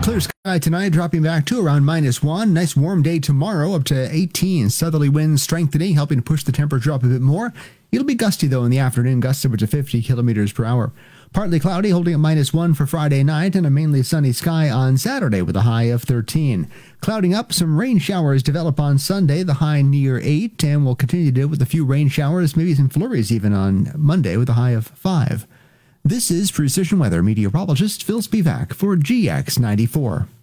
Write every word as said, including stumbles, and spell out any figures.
Clear sky tonight, dropping back to around minus one. Nice warm day tomorrow, up to eighteen. Southerly winds strengthening, helping to push the temperature up a bit more. It'll be gusty, though, in the afternoon, gusts up to fifty kilometers per hour. Partly cloudy, holding at minus one for Friday night, and a mainly sunny sky on Saturday with a high of thirteen. Clouding up, some rain showers develop on Sunday, the high near eight, and we'll continue to with a few rain showers, maybe some flurries even on Monday with a high of five. This is Precision Weather meteorologist Phil Spivak for G X ninety-four.